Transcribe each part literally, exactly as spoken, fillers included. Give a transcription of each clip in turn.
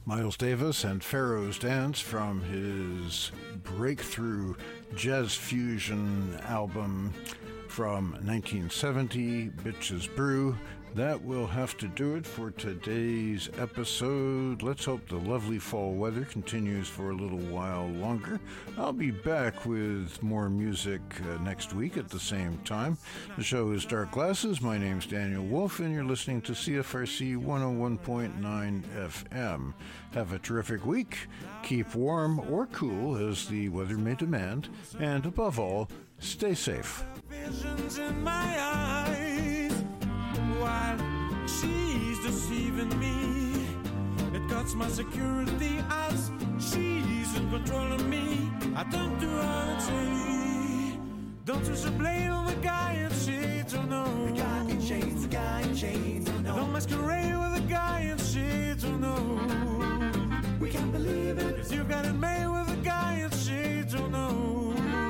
Miles Davis and Pharaoh's Dance from his breakthrough jazz fusion album from nineteen seventy, Bitches Brew. That will have to do it for today's episode. Let's hope the lovely fall weather continues for a little while longer. I'll be back with more music uh, next week at the same time. The show is Dark Glasses. My name's Daniel Wolf, and you're listening to C F R C one oh one point nine F M. Have a terrific week. Keep warm or cool as the weather may demand. And above all, stay safe. Visions in my eyes while she's deceiving me. It cuts my security as she's in control of me. I turn to her and say, don't you should blame on the guy in shades, oh no. The guy in shades, the guy in shades, oh no. Don't masquerade with the guy in shades, oh no. We can't believe it, 'cause you got it made with the guy in shades, oh no.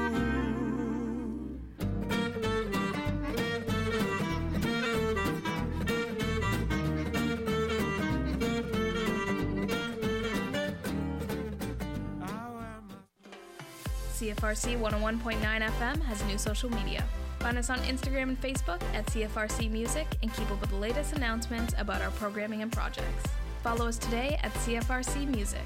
C F R C one oh one point nine F M has new social media. Find us on Instagram and Facebook at C F R C Music and keep up with the latest announcements about our programming and projects. Follow us today at C F R C Music.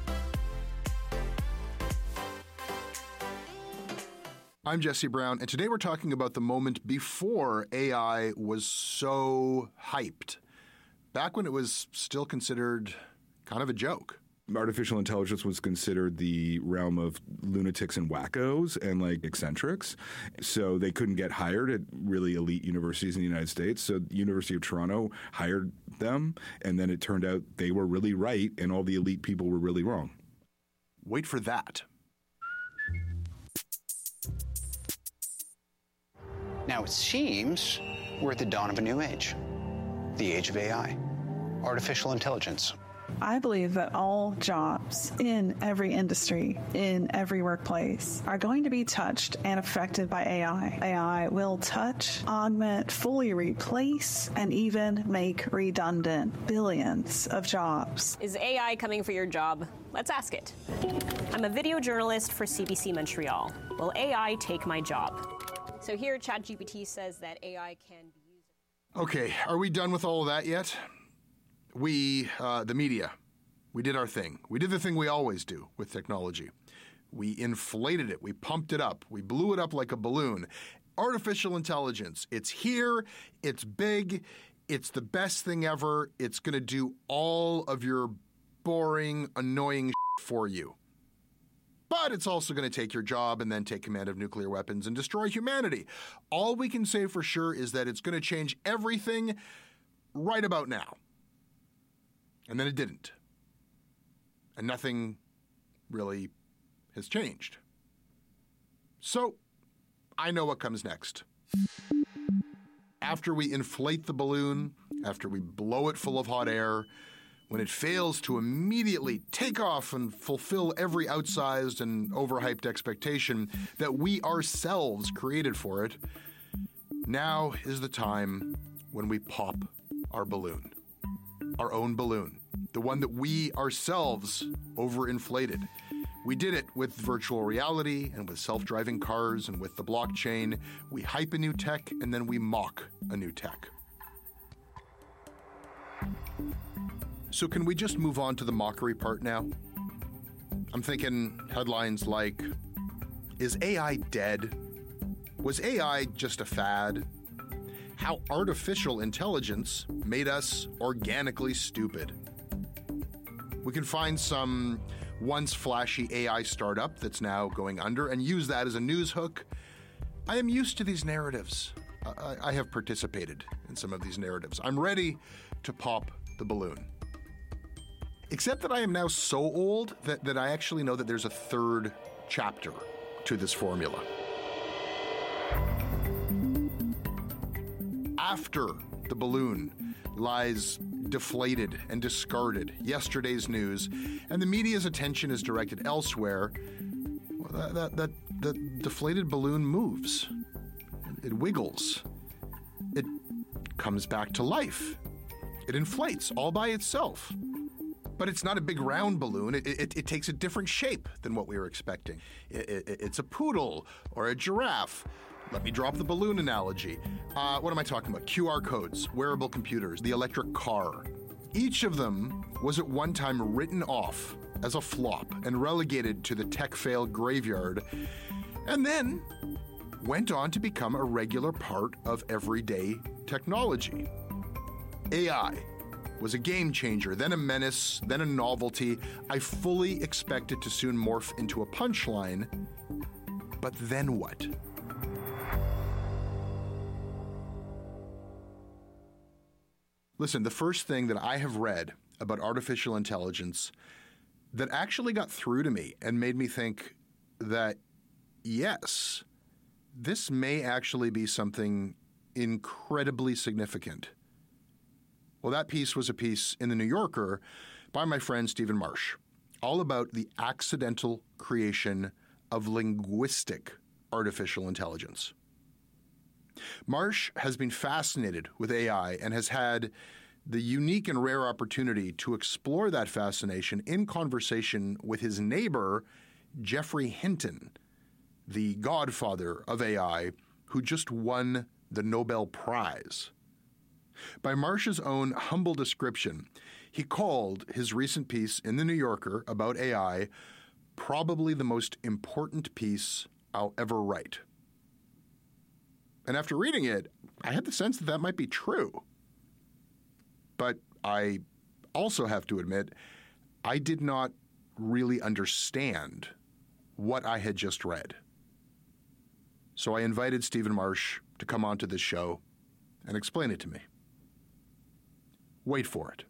I'm Jesse Brown, and today we're talking about the moment before A I was so hyped. Back when it was still considered kind of a joke. Artificial intelligence was considered the realm of lunatics and wackos and like eccentrics. So they couldn't get hired at really elite universities in the United States. So the University of Toronto hired them. And then it turned out they were really right and all the elite people were really wrong. Wait for that. Now it seems we're at the dawn of a new age. The age of A I. Artificial intelligence. I believe that all jobs in every industry, in every workplace, are going to be touched and affected by A I. A I will touch, augment, fully replace, and even make redundant billions of jobs. Is A I coming for your job? Let's ask it. I'm a video journalist for C B C Montreal. Will A I take my job? So here, ChatGPT says that A I can be used. Okay, are we done with all of that yet? We, uh, the media, we did our thing. We did the thing we always do with technology. We inflated it. We pumped it up. We blew it up like a balloon. Artificial intelligence. It's here. It's big. It's the best thing ever. It's going to do all of your boring, annoying shit for you. But it's also going to take your job and then take command of nuclear weapons and destroy humanity. All we can say for sure is that it's going to change everything right about now. And then it didn't. And nothing really has changed. So, I know what comes next. After we inflate the balloon, after we blow it full of hot air, when it fails to immediately take off and fulfill every outsized and overhyped expectation that we ourselves created for it, now is the time when we pop our balloon. Our own balloon, the one that we ourselves overinflated. We did it with virtual reality and with self-driving cars and with the blockchain. We hype a new tech and then we mock a new tech. So can we just move on to the mockery part now? I'm thinking headlines like, is A I dead? Was A I just a fad? How artificial intelligence made us organically stupid. We can find some once flashy A I startup that's now going under and use that as a news hook. I am used to these narratives. I, I have participated in some of these narratives. I'm ready to pop the balloon. Except that I am now so old that, that I actually know that there's a third chapter to this formula. After the balloon lies deflated and discarded yesterday's news, and the media's attention is directed elsewhere, well, that, that, that, that deflated balloon moves. It wiggles. It comes back to life. It inflates all by itself. But it's not a big round balloon. It, it, it takes a different shape than what we were expecting. It, it, it's a poodle or a giraffe. Let me drop the balloon analogy. Uh, what am I talking about? Q R codes, wearable computers, the electric car. Each of them was at one time written off as a flop and relegated to the tech fail graveyard, and then went on to become a regular part of everyday technology. A I was a game changer, then a menace, then a novelty. I fully expect it to soon morph into a punchline. But then what? Listen, the first thing that I have read about artificial intelligence that actually got through to me and made me think that, yes, this may actually be something incredibly significant. Well, that piece was a piece in The New Yorker by my friend Stephen Marsh, all about the accidental creation of linguistic artificial intelligence. Marsh has been fascinated with A I and has had the unique and rare opportunity to explore that fascination in conversation with his neighbor, Geoffrey Hinton, the godfather of A I, who just won the Nobel Prize. By Marsh's own humble description, he called his recent piece in The New Yorker about A I probably the most important piece I'll ever write. And after reading it, I had the sense that that might be true. But I also have to admit, I did not really understand what I had just read. So I invited Stephen Marsh to come onto this show and explain it to me. Wait for it.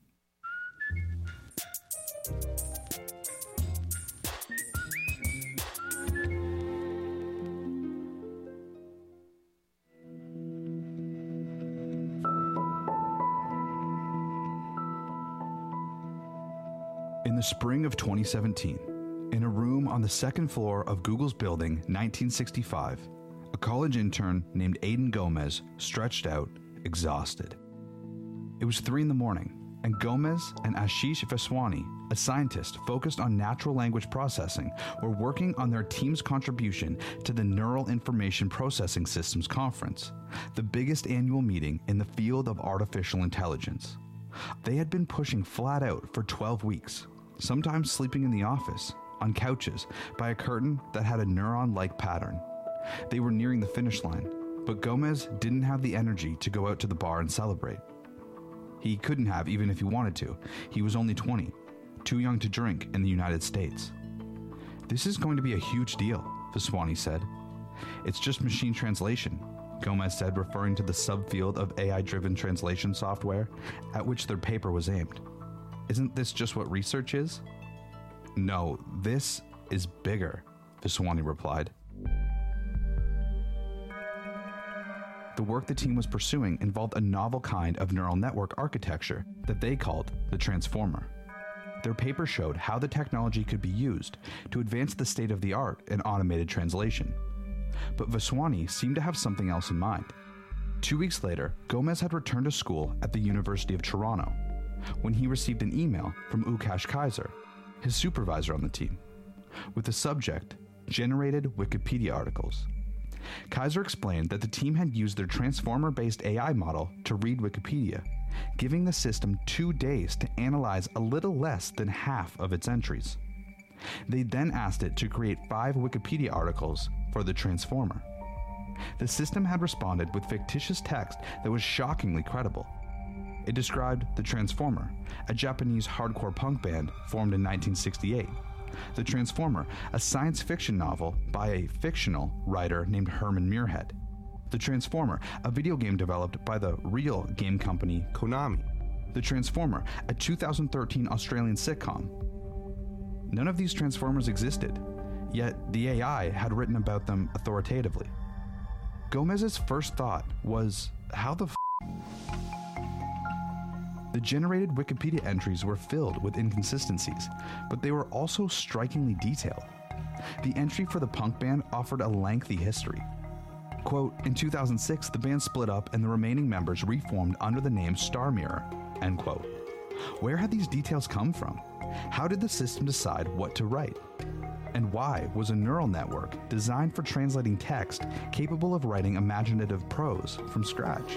In the spring of twenty seventeen, in a room on the second floor of Google's building, nineteen sixty-five, a college intern named Aidan Gomez stretched out, exhausted. It was three in the morning, and Gomez and Ashish Vaswani, a scientist focused on natural language processing, were working on their team's contribution to the Neural Information Processing Systems Conference, the biggest annual meeting in the field of artificial intelligence. They had been pushing flat out for twelve weeks, sometimes sleeping in the office, on couches, by a curtain that had a neuron-like pattern. They were nearing the finish line, but Gomez didn't have the energy to go out to the bar and celebrate. He couldn't have, even if he wanted to. He was only twenty, too young to drink in the United States. "This is going to be a huge deal," Vaswani said. "It's just machine translation," Gomez said, referring to the subfield of A I-driven translation software at which their paper was aimed. "Isn't this just what research is?" "No, this is bigger," Vaswani replied. The work the team was pursuing involved a novel kind of neural network architecture that they called the transformer. Their paper showed how the technology could be used to advance the state of the art in automated translation. But Vaswani seemed to have something else in mind. Two weeks later, Gomez had returned to school at the University of Toronto when he received an email from Ukash Kaiser, his supervisor on the team, with the subject, Generated Wikipedia Articles. Kaiser explained that the team had used their transformer-based A I model to read Wikipedia, giving the system two days to analyze a little less than half of its entries. They then asked it to create five Wikipedia articles for the transformer. The system had responded with fictitious text that was shockingly credible. It described the Transformer, a Japanese hardcore punk band formed in nineteen sixty-eight. The Transformer, a science fiction novel by a fictional writer named Herman Muirhead. The Transformer, a video game developed by the real game company Konami. The Transformer, a two thousand thirteen Australian sitcom. None of these Transformers existed, yet the A I had written about them authoritatively. Gomez's first thought was, how the f***? The generated Wikipedia entries were filled with inconsistencies, but they were also strikingly detailed. The entry for the punk band offered a lengthy history. Quote, "In two thousand six, the band split up and the remaining members reformed under the name Star Mirror," end quote. Where had these details come from? How did the system decide what to write? And why was a neural network designed for translating text capable of writing imaginative prose from scratch?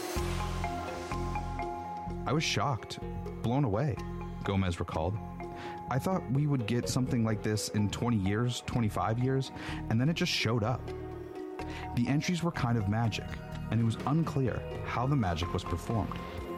I was shocked, blown away, Gomez recalled. I thought we would get something like this in twenty years, twenty-five years, and then it just showed up. The entries were kind of magic, and it was unclear how the magic was performed.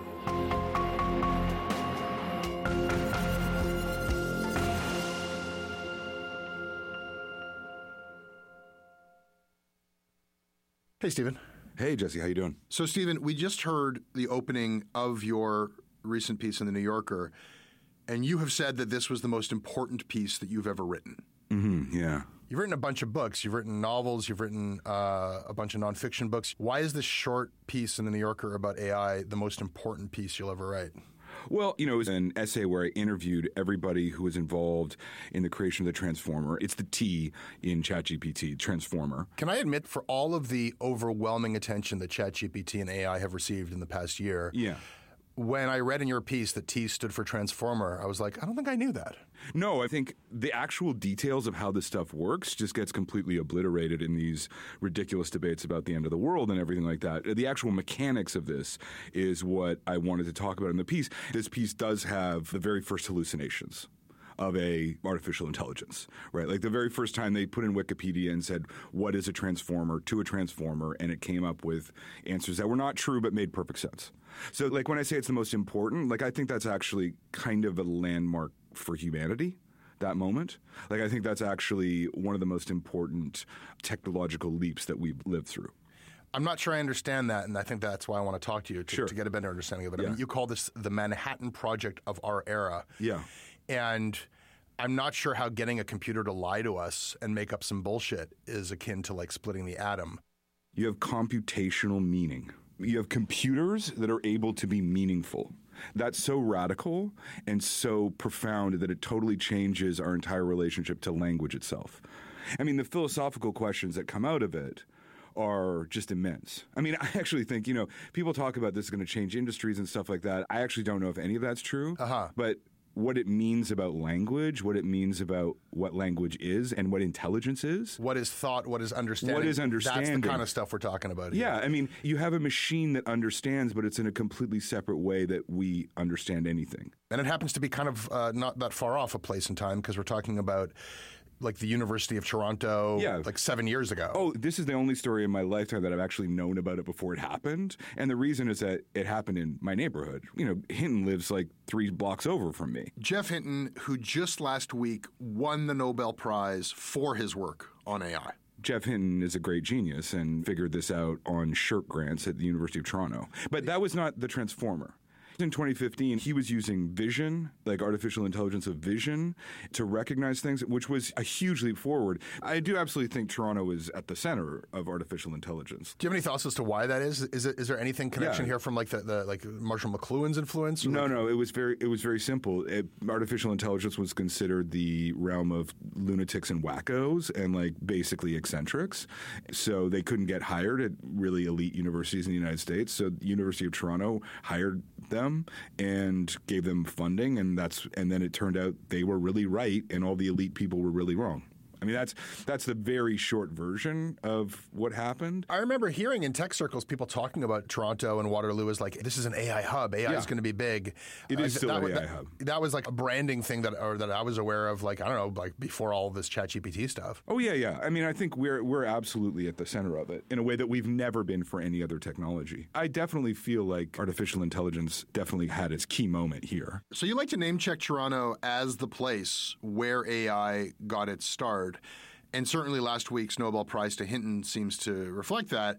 Hey, Stephen. Hey, Jesse, how you doing? So, Stephen, we just heard the opening of your recent piece in The New Yorker, and you have said that this was the most important piece that you've ever written. Mm-hmm, yeah. You've written a bunch of books. You've written novels. You've written uh, a bunch of nonfiction books. Why is this short piece in The New Yorker about A I the most important piece you'll ever write? Well, you know, it was an essay where I interviewed everybody who was involved in the creation of the Transformer. It's the T in ChatGPT, Transformer. Can I admit, for all of the overwhelming attention that ChatGPT and A I have received in the past year, yeah. when I read in your piece that T stood for Transformer, I was like, I don't think I knew that. No, I think the actual details of how this stuff works just gets completely obliterated in these ridiculous debates about the end of the world and everything like that. The actual mechanics of this is what I wanted to talk about in the piece. This piece does have the very first hallucinations of a artificial intelligence, right? Like the very first time they put in Wikipedia and said, what is a transformer to a transformer? And it came up with answers that were not true but made perfect sense. So like when I say it's the most important, like I think that's actually kind of a landmark for humanity, that moment. Like I think that's actually one of the most important technological leaps that we've lived through. I'm not sure I understand that, and I think that's why I want to talk to you to, sure. to get a better understanding of it. Yeah. I mean, you call this the Manhattan Project of our era. Yeah. And I'm not sure how getting a computer to lie to us and make up some bullshit is akin to like splitting the atom. You have computational meaning. You have computers that are able to be meaningful. That's so radical and so profound that it totally changes our entire relationship to language itself. I mean, the philosophical questions that come out of it are just immense. I mean, I actually think, you know, people talk about this is going to change industries and stuff like that. I actually don't know if any of that's true. Uh-huh. But what it means about language, what it means about what language is and what intelligence is. What is thought, what is understanding. What is understanding. That's the kind of stuff we're talking about here. Yeah, I mean, you have a machine that understands, but it's in a completely separate way that we understand anything. And it happens to be kind of uh, not that far off a place in time because we're talking about like the University of Toronto, yeah. like seven years ago. Oh, this is the only story in my lifetime that I've actually known about it before it happened. And the reason is that it happened in my neighborhood. You know, Hinton lives like three blocks over from me. Geoff Hinton, who just last week won the Nobel Prize for his work on A I. Geoff Hinton is a great genius and figured this out on SSHRC grants at the University of Toronto. But that was not the Transformer. In twenty fifteen, he was using vision, like artificial intelligence of vision, to recognize things, which was a huge leap forward. I do absolutely think Toronto is at the center of artificial intelligence. Do you have any thoughts as to why that is? Is, it, is there anything connection Yeah. here from like the, the like Marshall McLuhan's influence? No, like- no, it was very, it was very simple. It, artificial intelligence was considered the realm of lunatics and wackos and like basically eccentrics. So they couldn't get hired at really elite universities in the United States. So the University of Toronto hired them and gave them funding, and that's and then it turned out they were really right, and all the elite people were really wrong. I mean, that's that's the very short version of what happened. I remember hearing in tech circles people talking about Toronto and Waterloo as like, this is an A I hub. A I Yeah. is going to be big. It is Uh, still that, an that, A I hub. That was like a branding thing that or that I was aware of, like, I don't know, like before all this ChatGPT stuff. Oh, yeah, yeah. I mean, I think we're we're absolutely at the center of it in a way that we've never been for any other technology. I definitely feel like artificial intelligence definitely had its key moment here. So you like to name check Toronto as the place where A I got its start. And certainly last week's Nobel Prize to Hinton seems to reflect that.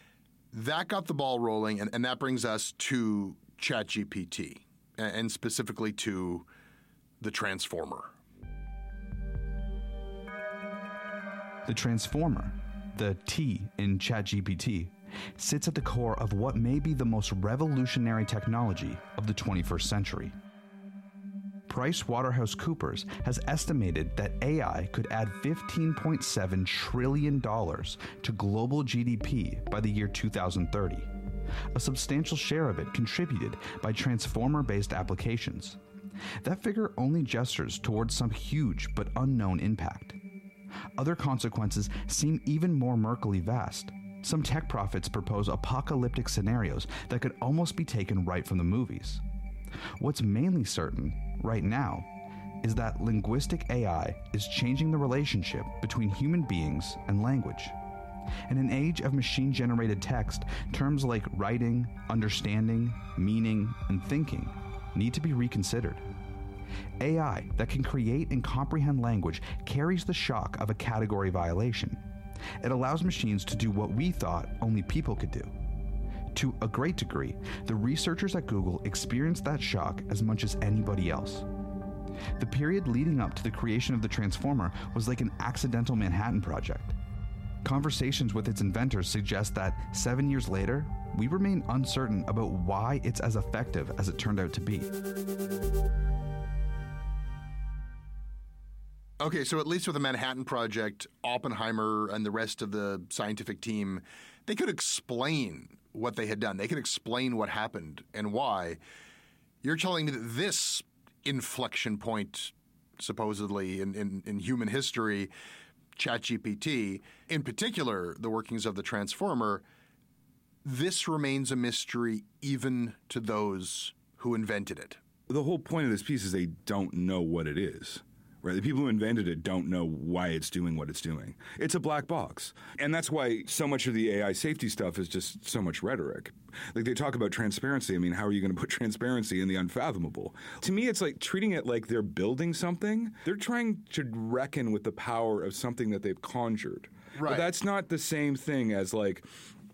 That got the ball rolling, and, and that brings us to ChatGPT, and, and specifically to the Transformer. The Transformer, the T in ChatGPT, sits at the core of what may be the most revolutionary technology of the twenty-first century. PricewaterhouseCoopers has estimated that A I could add fifteen point seven trillion dollars to global G D P by the year two thousand thirty. a substantial share of it contributed by transformer-based applications. That figure only gestures towards some huge but unknown impact. Other consequences seem even more murkily vast. Some tech prophets propose apocalyptic scenarios that could almost be taken right from the movies. What's mainly certain, right now, is that linguistic A I is changing the relationship between human beings and language. In an age of machine-generated text, terms like writing, understanding, meaning, and thinking need to be reconsidered. A I that can create and comprehend language carries the shock of a category violation. It allows machines to do what we thought only people could do. To a great degree, the researchers at Google experienced that shock as much as anybody else. The period leading up to the creation of the Transformer was like an accidental Manhattan Project. Conversations with its inventors suggest that seven years later, we remain uncertain about why it's as effective as it turned out to be. Okay, so at least with the Manhattan Project, Oppenheimer and the rest of the scientific team, they could explain what they had done. They could explain what happened and why. You're telling me that this inflection point, supposedly, in, in, in human history, ChatGPT, in particular, the workings of the Transformer, this remains a mystery even to those who invented it. The whole point of this piece is they don't know what it is. Right? The people who invented it don't know why it's doing what it's doing. It's a black box. And that's why so much of the A I safety stuff is just so much rhetoric. Like, they talk about transparency. I mean, how are you going to put transparency in the unfathomable? To me, it's like treating it like they're building something. They're trying to reckon with the power of something that they've conjured. Right. But that's not the same thing as, like,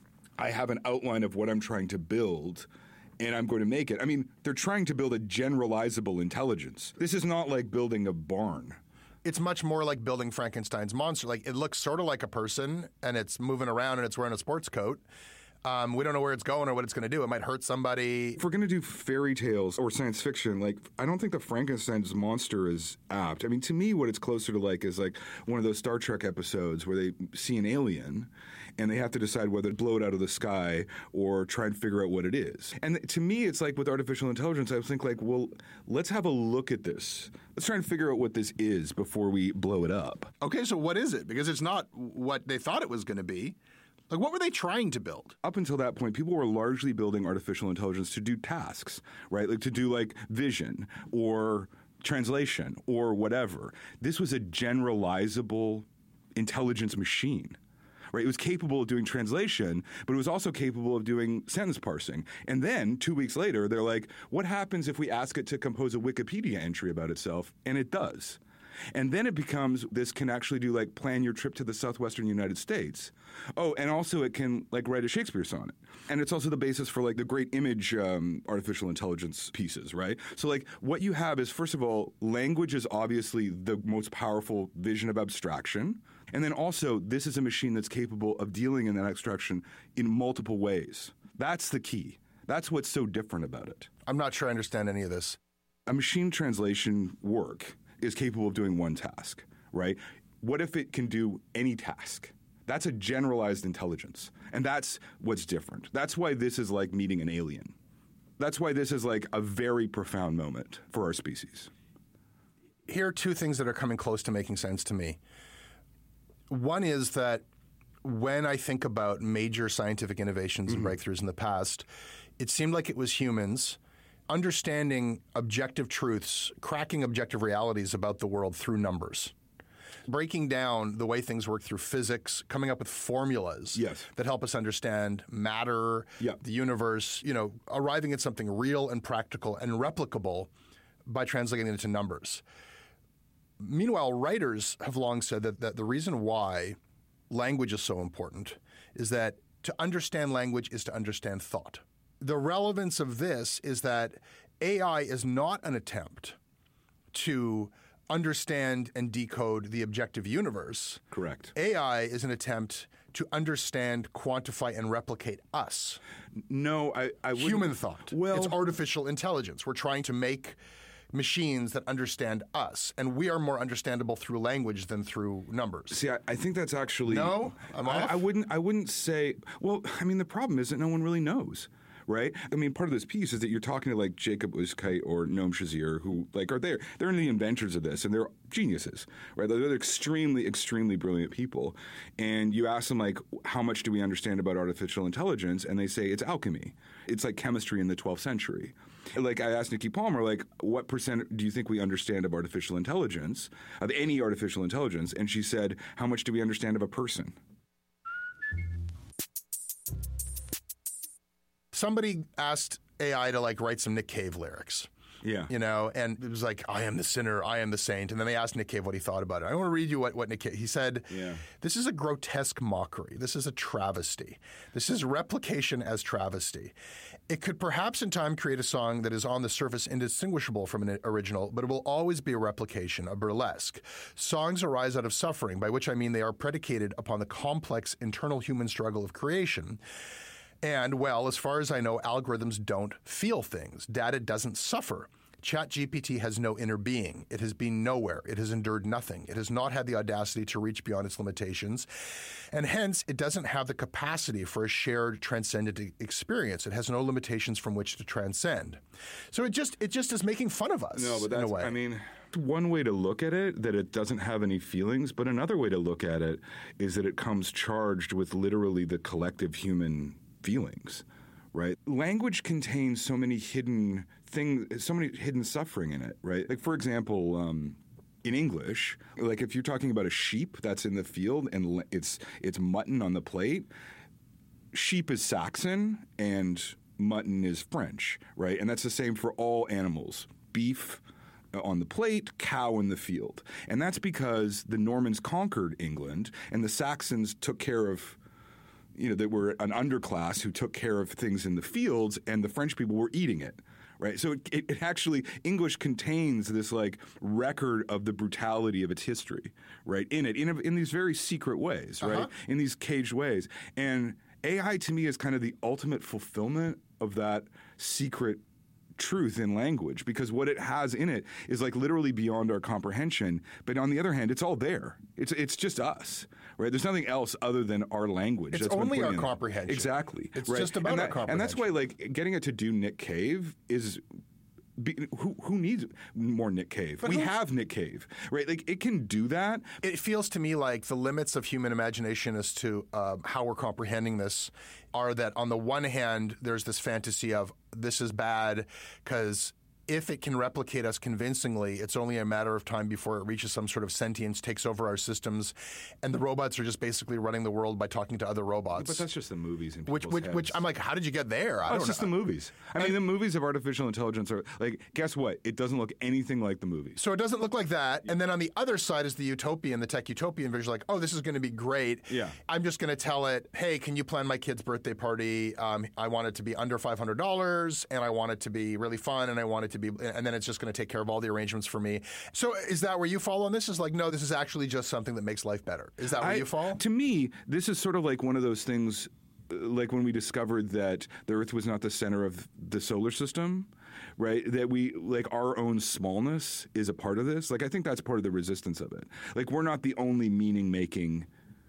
I have an outline of what I'm trying to build, and I'm going to make it. I mean, they're trying to build a generalizable intelligence. This is not like building a barn. It's much more like building Frankenstein's monster. Like, it looks sort of like a person, and it's moving around, and it's wearing a sports coat. Um, we don't know where it's going or what it's going to do. It might hurt somebody. If we're going to do fairy tales or science fiction, like, I don't think the Frankenstein's monster is apt. I mean, to me, what it's closer to like is like one of those Star Trek episodes where they see an alien and they have to decide whether to blow it out of the sky or try and figure out what it is. And to me, it's like with artificial intelligence, I think like, well, let's have a look at this. Let's try and figure out what this is before we blow it up. Okay, so what is it? Because it's not what they thought it was going to be. Like, what were they trying to build? Up until that point, people were largely building artificial intelligence to do tasks, right? Like to do like vision or translation or whatever. This was a generalizable intelligence machine. Right? It was capable of doing translation, but it was also capable of doing sentence parsing. And then, two weeks later, they're like, what happens if we ask it to compose a Wikipedia entry about itself? And it does. And then it becomes, this can actually do, like, plan your trip to the southwestern United States. Oh, and also it can, like, write a Shakespeare sonnet. And it's also the basis for, like, the great image um, artificial intelligence pieces, right? So, like, what you have is, first of all, language is obviously the most powerful vision of abstraction. And then also, this is a machine that's capable of dealing in that abstraction in multiple ways. That's the key. That's what's so different about it. I'm not sure I understand any of this. A machine translation work is capable of doing one task, right? What if it can do any task? That's a generalized intelligence. And that's what's different. That's why this is like meeting an alien. That's why this is like a very profound moment for our species. Here are two things that are coming close to making sense to me. One is that when I think about major scientific innovations mm-hmm. and breakthroughs in the past, it seemed like it was humans understanding objective truths, cracking objective realities about the world through numbers, breaking down the way things work through physics, coming up with formulas yes. that help us understand matter, yeah. the universe, you know, arriving at something real and practical and replicable by translating it into numbers. Meanwhile, writers have long said that, that the reason why language is so important is that to understand language is to understand thought. The relevance of this is that A I is not an attempt to understand and decode the objective universe. Correct. A I is an attempt to understand, quantify, and replicate us. No, I, I wouldn't. Human thought. Well, it's artificial intelligence. We're trying to make machines that understand us, and we are more understandable through language than through numbers. See, I, I think that's actually no. I'm I, off? I wouldn't. I wouldn't say. Well, I mean, the problem is that no one really knows. Right? I mean, part of this piece is that you're talking to like Jacob Uskite or Noam Shazier, who like are there. They're the inventors of this, and they're geniuses, right? They're extremely, extremely brilliant people. And you ask them like, how much do we understand about artificial intelligence? And they say it's alchemy. It's like chemistry in the twelfth century. Like I asked Nikki Palmer, like, what percent do you think we understand of artificial intelligence, of any artificial intelligence? And she said, how much do we understand of a person? Somebody asked A I to like write some Nick Cave lyrics. Yeah. You know, and it was like, I am the sinner, I am the saint. And then they asked Nick Cave what he thought about it. I want to read you what, what Nick Cave, he said, yeah. This is a grotesque mockery. This is a travesty. This is replication as travesty. It could perhaps in time create a song that is on the surface indistinguishable from an original, but it will always be a replication, a burlesque. Songs arise out of suffering, by which I mean they are predicated upon the complex internal human struggle of creation. And, well, as far as I know, algorithms don't feel things. Data doesn't suffer. ChatGPT has no inner being. It has been nowhere. It has endured nothing. It has not had the audacity to reach beyond its limitations. And hence, it doesn't have the capacity for a shared transcendent experience. It has no limitations from which to transcend. So it just it just is making fun of us no, but in that's, a way. I mean, one way to look at it, that it doesn't have any feelings, but another way to look at it is that it comes charged with literally the collective human feelings, right? Language contains so many hidden things, so many hidden suffering in it, right? Like, for example, um, in English, like if you're talking about a sheep that's in the field and it's it's mutton on the plate, sheep is Saxon and mutton is French, right? And that's the same for all animals. Beef on the plate, cow in the field. And that's because the Normans conquered England and the Saxons took care of you know, that were an underclass who took care of things in the fields, and the French people were eating it, right? So it, it, it actually, English contains this, like, record of the brutality of its history, right, in it, in, a, in these very secret ways, right, uh-huh. in these caged ways. And A I, to me, is kind of the ultimate fulfillment of that secret truth in language, because what it has in it is like literally beyond our comprehension. But on the other hand, it's all there. It's it's just us, right? There's nothing else other than our language. It's that's only been put our in comprehension. It. Exactly. It's right? just about and our that, comprehension. And that's why, like, getting it to do Nick Cave is. Be, who who needs more Nick Cave? But we have Nick Cave, right? Like, it can do that. It feels to me like the limits of human imagination as to uh, how we're comprehending this are that on the one hand, there's this fantasy of this is bad because if it can replicate us convincingly, it's only a matter of time before it reaches some sort of sentience, takes over our systems, and the robots are just basically running the world by talking to other robots. But that's just the movies in which, people's which, heads. which I'm like, how did you get there? I oh, don't it's just know. the movies. I and, mean, the movies of artificial intelligence are like, guess what? It doesn't look anything like the movies. So it doesn't look like that. And then on the other side is the utopian, the tech utopian vision, like, oh, this is going to be great. Yeah. I'm just going to tell it, hey, can you plan my kid's birthday party? Um, I want it to be under five hundred dollars, and I want it to be really fun, and I want it to be, and then it's just going to take care of all the arrangements for me. So is that where you fall on this? Is like, no, this is actually just something that makes life better. Is that where I, you fall? To me, this is sort of like one of those things, like when we discovered that the Earth was not the center of the solar system, right? That we, like, our own smallness is a part of this. Like, I think that's part of the resistance of it. Like, we're not the only meaning-making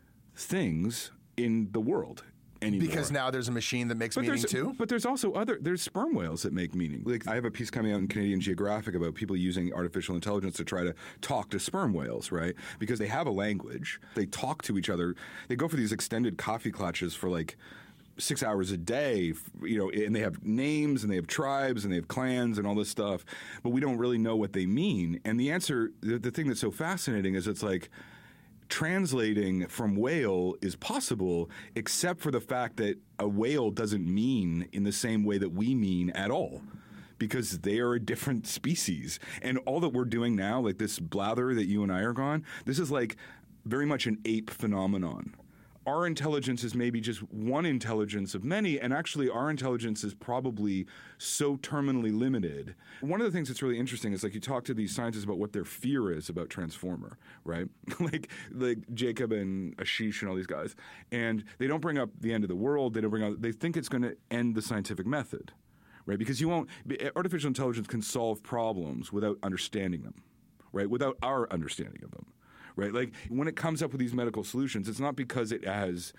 things in the world anymore. Because now there's a machine that makes but meaning too? But there's also other, there's sperm whales that make meaning. Like, I have a piece coming out in Canadian Geographic about people using artificial intelligence to try to talk to sperm whales, right? Because they have a language. They talk to each other. They go for these extended coffee clutches for like six hours a day, you know, and they have names and they have tribes and they have clans and all this stuff, but we don't really know what they mean. And the answer, the, the thing that's so fascinating is it's like, translating from whale is possible, except for the fact that a whale doesn't mean in the same way that we mean at all, because they are a different species. And all that we're doing now, like this blather that you and I are on, this is like very much an ape phenomenon. Our intelligence is maybe just one intelligence of many, and actually our intelligence is probably so terminally limited. One of the things that's really interesting is, like, you talk to these scientists about what their fear is about Transformer, right? like like Jacob and Ashish and all these guys, and they don't bring up the end of the world. They don't bring up. They think it's going to end the scientific method, right? Because you won't, artificial intelligence can solve problems without understanding them, right? Without our understanding of them, right? Like when it comes up with these medical solutions, it's not because it has,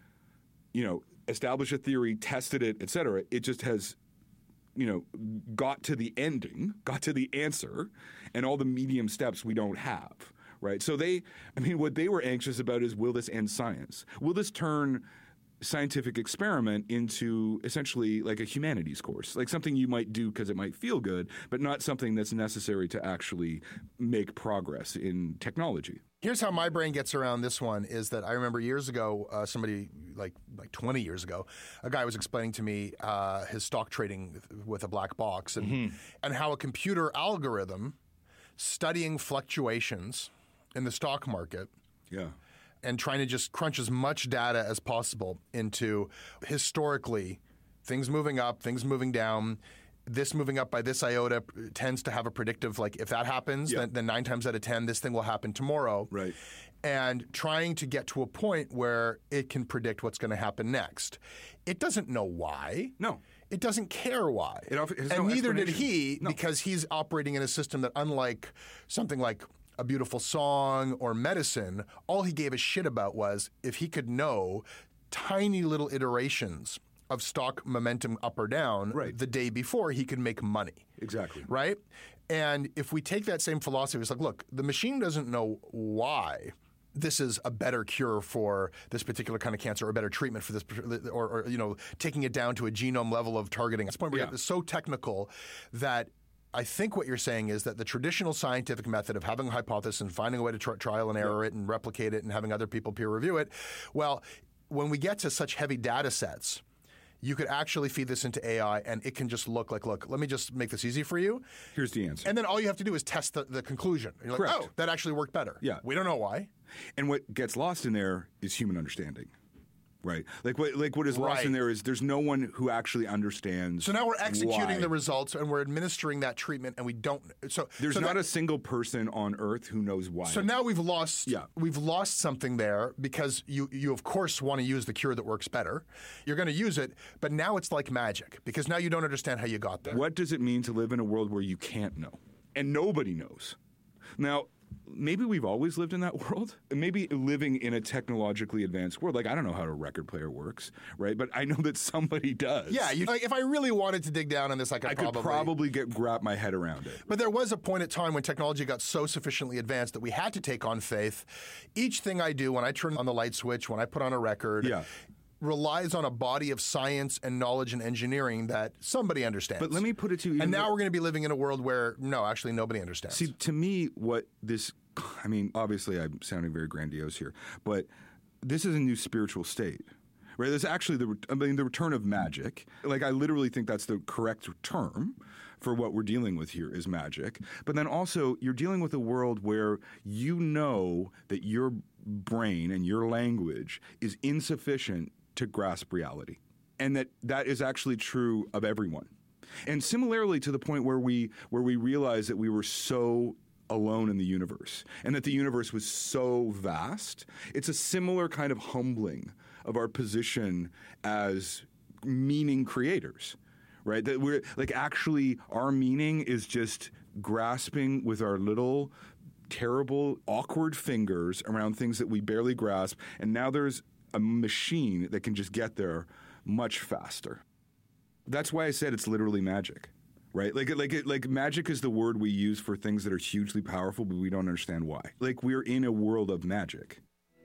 you know, established a theory, tested it, et cetera. It just has, you know, got to the ending, got to the answer, and all the medium steps we don't have, right? So they, I mean, what they were anxious about is, will this end science? Will this turn scientific experiment into essentially like a humanities course, like something you might do because it might feel good, but not something that's necessary to actually make progress in technology? Here's how my brain gets around this one is that I remember years ago, uh, somebody like like twenty years ago, a guy was explaining to me uh, his stock trading with a black box and, mm-hmm. and how a computer algorithm studying fluctuations in the stock market yeah. and trying to just crunch as much data as possible into historically things moving up, things moving down. This moving up by this iota tends to have a predictive, like if that happens, yeah. then, then nine times out of ten, this thing will happen tomorrow. Right. And trying to get to a point where it can predict what's going to happen next. It doesn't know why. No. It doesn't care why. It has and no neither did he, no. because he's operating in a system that, unlike something like a beautiful song or medicine, all he gave a shit about was if he could know tiny little iterations of stock momentum up or down right. the day before, he could make money. Exactly. Right? And if we take that same philosophy, it's like, look, the machine doesn't know why this is a better cure for this particular kind of cancer or a better treatment for this, or, or you know, taking it down to a genome level of targeting. At this point, we're yeah. so technical that I think what you're saying is that the traditional scientific method of having a hypothesis and finding a way to tr- trial and error yeah. it and replicate it and having other people peer review it, well, when we get to such heavy data sets, you could actually feed this into A I and it can just look like, look, let me just make this easy for you. Here's the answer. And then all you have to do is test the, the conclusion. You're like, Correct. oh, that actually worked better. Yeah. We don't know why. And what gets lost in there is human understanding. Right. Like what like what is lost right. in there is there's no one who actually understands. So now we're executing why. the results and we're administering that treatment and we don't so there's so not that, a single person on earth who knows why. So now we've lost yeah. we've lost something there because you you of course want to use the cure that works better. You're going to use it, but now it's like magic because now you don't understand how you got there. What does it mean to live in a world where you can't know? And nobody knows. Now, maybe we've always lived in that world. Maybe living in a technologically advanced world. Like, I don't know how a record player works, right? But I know that somebody does. Yeah, you, like if I really wanted to dig down on this, I could I probably... could probably get wrap my head around it. But there was a point in time when technology got so sufficiently advanced that we had to take on faith. Each thing I do, when I turn on the light switch, when I put on a record... Yeah. relies on a body of science and knowledge and engineering that somebody understands. But let me put it to you... And now we're going to be living in a world where, no, actually nobody understands. See, to me, what this... I mean, obviously I'm sounding very grandiose here, but this is a new spiritual state. Right? There's actually the, I mean, the return of magic. Like, I literally think that's the correct term for what we're dealing with here is magic. But then also, you're dealing with a world where you know that your brain and your language is insufficient to grasp reality. And that that is actually true of everyone. And similarly to the point where we where we realized that we were so alone in the universe and that the universe was so vast, it's a similar kind of humbling of our position as meaning creators, right? That we're like actually our meaning is just grasping with our little terrible, awkward fingers around things that we barely grasp. And now there's a machine that can just get there much faster. That's why I said it's literally magic, right? Like, like, like magic is the word we use for things that are hugely powerful, but we don't understand why. Like, we're in a world of magic.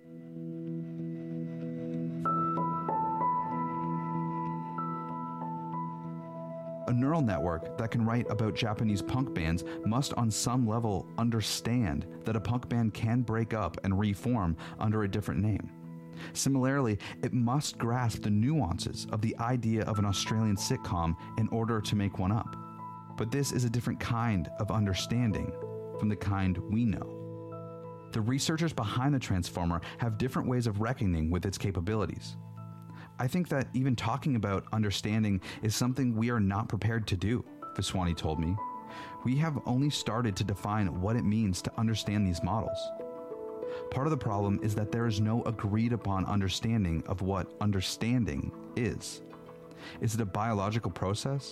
A neural network that can write about Japanese punk bands must on some level understand that a punk band can break up and reform under a different name. Similarly, it must grasp the nuances of the idea of an Australian sitcom in order to make one up. But this is a different kind of understanding from the kind we know. The researchers behind the Transformer have different ways of reckoning with its capabilities. I think that even talking about understanding is something we are not prepared to do, Vaswani told me. We have only started to define what it means to understand these models. Part of the problem is that there is no agreed upon understanding of what understanding is. Is it a biological process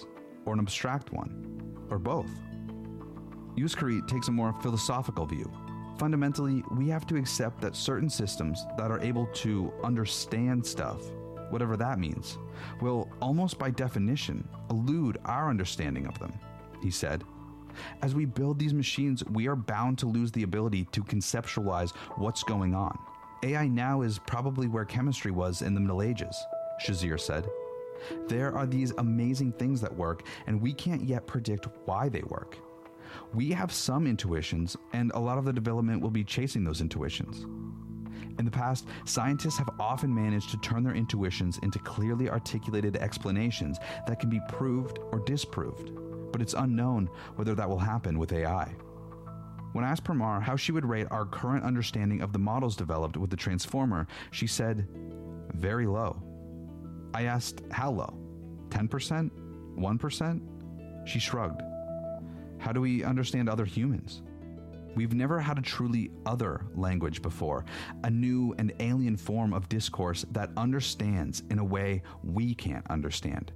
or an abstract one, or both? Uskuri takes a more philosophical view. Fundamentally, we have to accept that certain systems that are able to understand stuff, whatever that means, will almost by definition elude our understanding of them, he said. As we build these machines, we are bound to lose the ability to conceptualize what's going on. A I now is probably where chemistry was in the Middle Ages, Shazir said. There are these amazing things that work, and we can't yet predict why they work. We have some intuitions, and a lot of the development will be chasing those intuitions. In the past, scientists have often managed to turn their intuitions into clearly articulated explanations that can be proved or disproved, but it's unknown whether that will happen with A I. When asked Parmar how she would rate our current understanding of the models developed with the Transformer, she said, very low. I asked, how low? ten percent? one percent? She shrugged. How do we understand other humans? We've never had a truly other language before, a new and alien form of discourse that understands in a way we can't understand.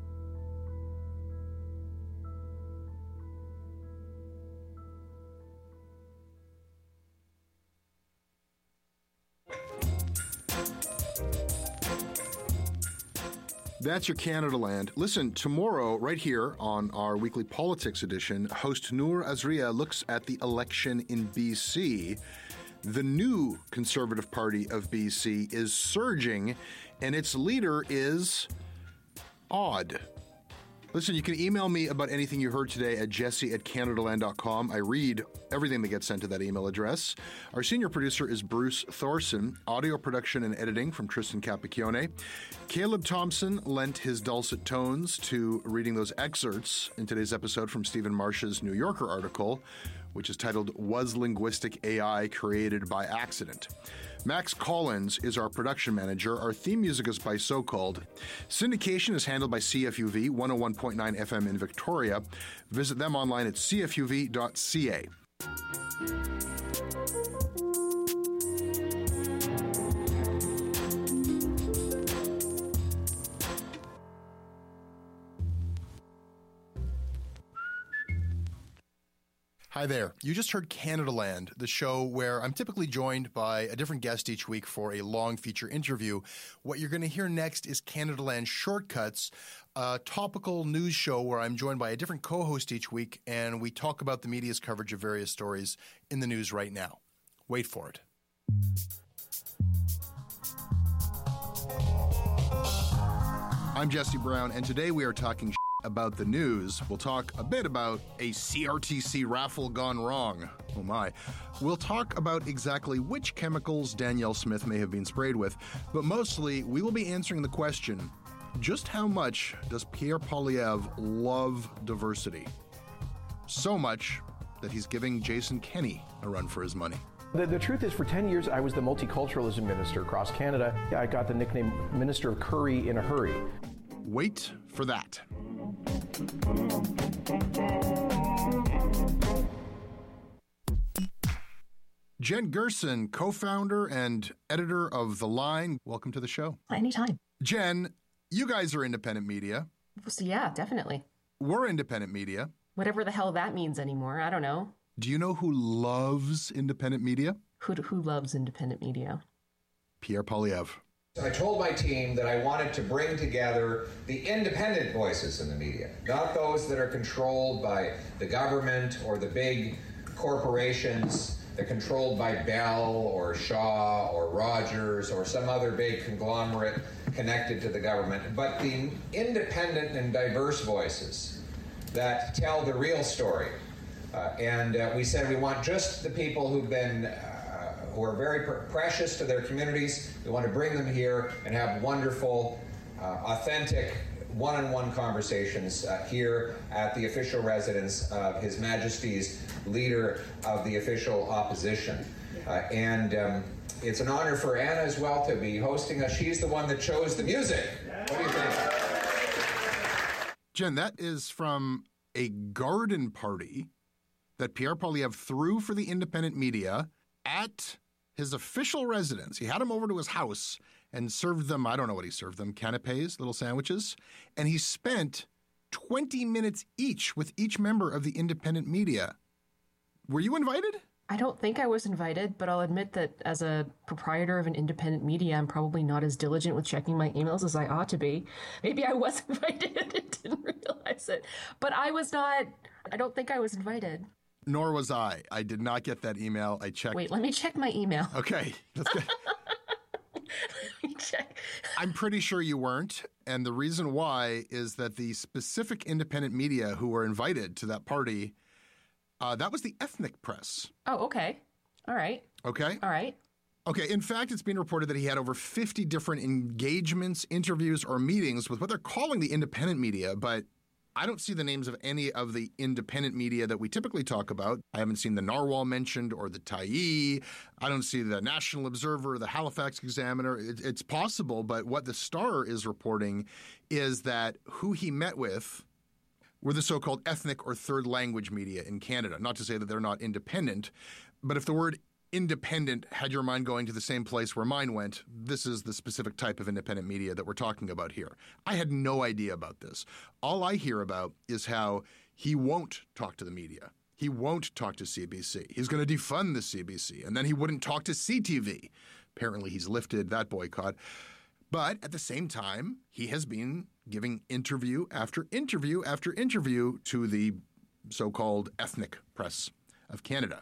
That's your Canada Land. Listen, tomorrow, right here on our weekly politics edition, host Noor Azria looks at the election in B C. The new Conservative Party of B C is surging, and its leader is odd. Listen, you can email me about anything you heard today at jesse at canadaland dot com. I read everything that gets sent to that email address. Our senior producer is Bruce Thorson. Audio production and editing from Tristan Capacchione. Caleb Thompson lent his dulcet tones to reading those excerpts in today's episode from Stephen Marsh's New Yorker article, which is titled, Was Linguistic A I Created by Accident? Max Collins is our production manager. Our theme music is by So Called. Syndication is handled by C F U V one oh one point nine F M in Victoria. Visit them online at c f u v dot c a. Hi there. You just heard Canada Land, the show where I'm typically joined by a different guest each week for a long feature interview. What you're going to hear next is Canada Land Shortcuts, a topical news show where I'm joined by a different co-host each week, and we talk about the media's coverage of various stories in the news right now. Wait for it. I'm Jesse Brown, and today we are talking about the news. We'll talk a bit about a C R T C raffle gone wrong. Oh my. We'll talk about exactly which chemicals Danielle Smith may have been sprayed with, but mostly we will be answering the question, just how much does Pierre Poilievre love diversity? So much that he's giving Jason Kenney a run for his money. The, the truth is, for ten years, I was the multiculturalism minister across Canada. I got the nickname Minister of Curry in a hurry. Wait for that. Jen Gerson, co-founder and editor of The Line. Welcome to the show. Anytime. Jen, you guys are independent media. So yeah, definitely. We're independent media. Whatever the hell that means anymore. I don't know. Do you know who loves independent media? Who, who loves independent media? Pierre Poilievre. I told my team that I wanted to bring together the independent voices in the media, not those that are controlled by the government or the big corporations, that are controlled by Bell or Shaw or Rogers or some other big conglomerate connected to the government, but the independent and diverse voices that tell the real story. Uh, and uh, we said we want just the people who've been uh, who are very pr- precious to their communities. We want to bring them here and have wonderful, uh, authentic, one-on-one conversations uh, here at the official residence of His Majesty's Leader of the Official Opposition. Uh, and um, it's an honor for Anna as well to be hosting us. She's the one that chose the music. What do you think? Jen, that is from a garden party that Pierre Poilievre threw for the independent media at his official residence. He had them over to his house and served them, I don't know what he served them, canapes, little sandwiches. And he spent twenty minutes each with each member of the independent media. Were you invited? I don't think I was invited, but I'll admit that as a proprietor of an independent media, I'm probably not as diligent with checking my emails as I ought to be. Maybe I was invited and didn't realize it. But I was not, I don't think I was invited. Nor was I. I did not get that email. I checked. Wait, let me check my email. Okay. Let's go. Let me check. I'm pretty sure you weren't. And the reason why is that the specific independent media who were invited to that party, uh, that was the ethnic press. Oh, okay. All right. Okay. All right. Okay. In fact, it's been reported that he had over fifty different engagements, interviews, or meetings with what they're calling the independent media, but I don't see the names of any of the independent media that we typically talk about. I haven't seen the Narwhal mentioned or the Tyee. I don't see the National Observer, the Halifax Examiner. It, it's possible, but what the Star is reporting is that who he met with were the so-called ethnic or third language media in Canada. Not to say that they're not independent, but if the word independent had your mind going to the same place where mine went, this is the specific type of independent media that we're talking about here. I had no idea about this. All I hear about is how he won't talk to the media. He won't talk to C B C. He's going to defund the C B C, and then he wouldn't talk to C T V. Apparently he's lifted that boycott. But at the same time, he has been giving interview after interview after interview to the so-called ethnic press of Canada.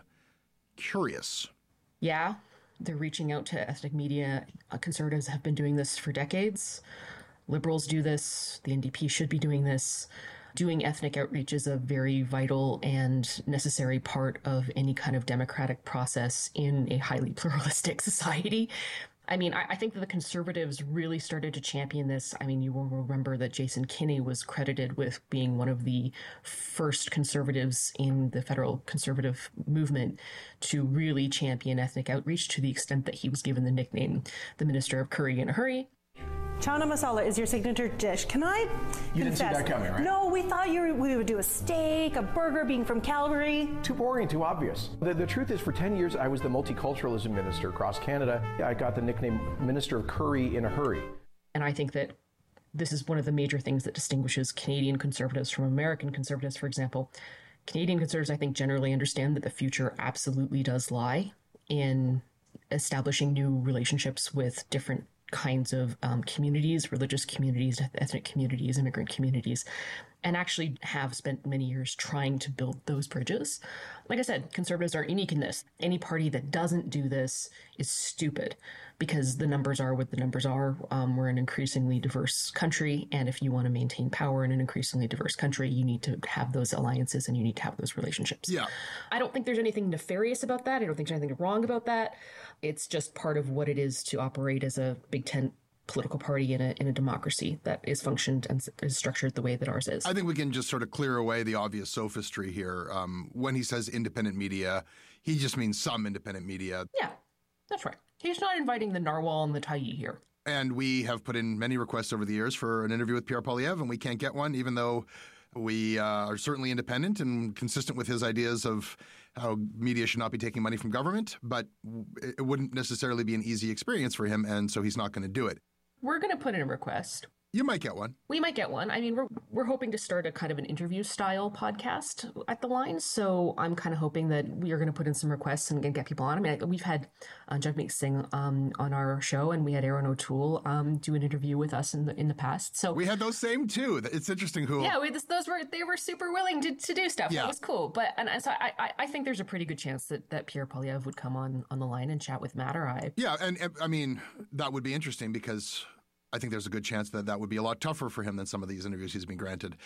Curious. Yeah, they're reaching out to ethnic media. Uh, conservatives have been doing this for decades. Liberals do this. The N D P should be doing this. Doing ethnic outreach is a very vital and necessary part of any kind of democratic process in a highly pluralistic society. I mean, I, I think that the Conservatives really started to champion this. I mean, you will remember that Jason Kinney was credited with being one of the first Conservatives in the federal Conservative movement to really champion ethnic outreach, to the extent that he was given the nickname the Minister of Curry in a Hurry. Chana masala is your signature dish. Can I You didn't see confess? that coming, right? No, we thought you were, we would do a steak, a burger, being from Calgary. Too boring, too obvious. The, the truth is, for ten years, I was the multiculturalism minister across Canada. I got the nickname Minister of Curry in a Hurry. And I think that this is one of the major things that distinguishes Canadian Conservatives from American Conservatives, for example. Canadian Conservatives, I think, generally understand that the future absolutely does lie in establishing new relationships with different kinds of um, communities, religious communities, ethnic communities, immigrant communities, and actually have spent many years trying to build those bridges. Like I said, conservatives are unique in this. Any party that doesn't do this is stupid, because the numbers are what the numbers are. Um, we're an increasingly diverse country, and if you want to maintain power in an increasingly diverse country, you need to have those alliances and you need to have those relationships. Yeah. I don't think there's anything nefarious about that. I don't think there's anything wrong about that. It's just part of what it is to operate as a Big Tent political party in a in a democracy that is functioned and is structured the way that ours is. I think we can just sort of clear away the obvious sophistry here. Um, when he says independent media, he just means some independent media. Yeah, that's right. He's not inviting the Narwhal and the Tyee here. And we have put in many requests over the years for an interview with Pierre Poilievre, and we can't get one, even though we uh, are certainly independent and consistent with his ideas of how media should not be taking money from government. But it wouldn't necessarily be an easy experience for him, and so he's not going to do it. We're going to put in a request. You might get one. We might get one. I mean, we're we're hoping to start a kind of an interview style podcast at the line. So I'm kind of hoping that we are going to put in some requests and get people on. I mean, we've had uh, Jagmeet Singh um, on our show, and we had Aaron O'Toole um, do an interview with us in the in the past. So we had those same too. It's interesting who. Yeah, we, those were they were super willing to, to do stuff. Yeah. It was cool. But and so I, I I think there's a pretty good chance that, that Pierre Poilievre would come on on the line and chat with Matt or I. Yeah, and, and I mean that would be interesting, because I think there's a good chance that that would be a lot tougher for him than some of these interviews he's been granted.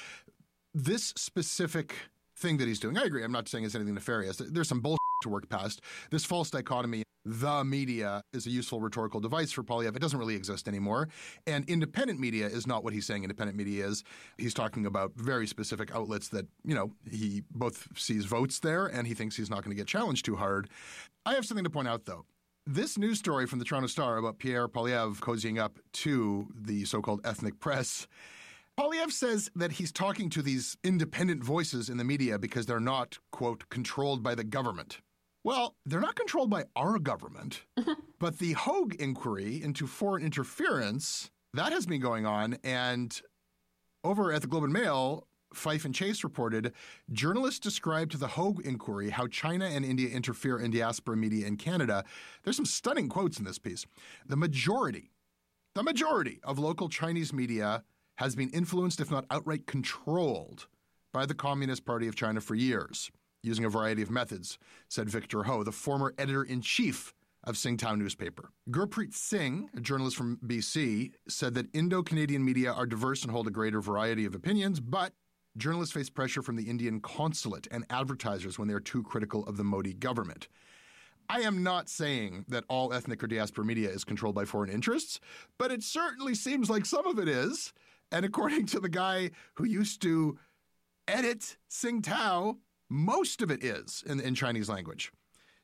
This specific thing that he's doing, I agree. I'm not saying it's anything nefarious. There's some bullshit to work past. This false dichotomy, the media, is a useful rhetorical device for Poilievre. It doesn't really exist anymore. And independent media is not what he's saying independent media is. He's talking about very specific outlets that, you know, he both sees votes there and he thinks he's not going to get challenged too hard. I have something to point out, though. This news story from the Toronto Star about Pierre Poilievre cozying up to the so-called ethnic press, Poilievre says that he's talking to these independent voices in the media because they're not, quote, controlled by the government. Well, they're not controlled by our government, but the Hogue inquiry into foreign interference, that has been going on, and over at the Globe and Mail, Fife and Chase reported, journalists described to the Hogue inquiry how China and India interfere in diaspora media in Canada. There's some stunning quotes in this piece. The majority, the majority of local Chinese media has been influenced, if not outright controlled, by the Communist Party of China for years, using a variety of methods, said Victor Ho, the former editor-in-chief of Singtao newspaper. Gurpreet Singh, a journalist from B C, said that Indo-Canadian media are diverse and hold a greater variety of opinions, but journalists face pressure from the Indian consulate and advertisers when they are too critical of the Modi government. I am not saying that all ethnic or diaspora media is controlled by foreign interests, but it certainly seems like some of it is. And according to the guy who used to edit Singtao, most of it is in, in Chinese language.